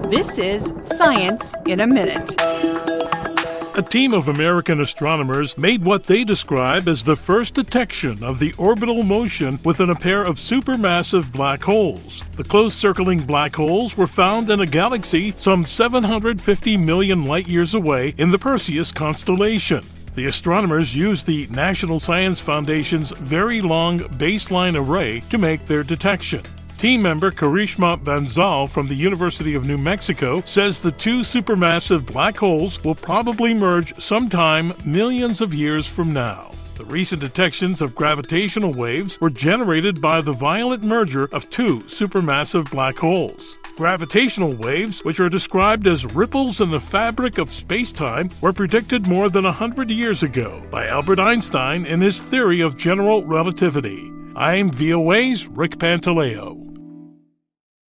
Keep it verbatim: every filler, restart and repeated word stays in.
This is Science in a Minute. A team of American astronomers made what they describe as the first detection of the orbital motion within a pair of supermassive black holes. The close-circling black holes were found in a galaxy some seven hundred fifty million light-years away in the Perseus constellation. The astronomers used the National Science Foundation's Very Long Baseline Array to make their detection. Team member Karishma Bansal from the University of New Mexico says the two supermassive black holes will probably merge sometime millions of years from now. The recent detections of gravitational waves were generated by the violent merger of two supermassive black holes. Gravitational waves, which are described as ripples in the fabric of space-time, were predicted more than one hundred years ago by Albert Einstein in his theory of general relativity. I'm V O A's Rick Pantaleo.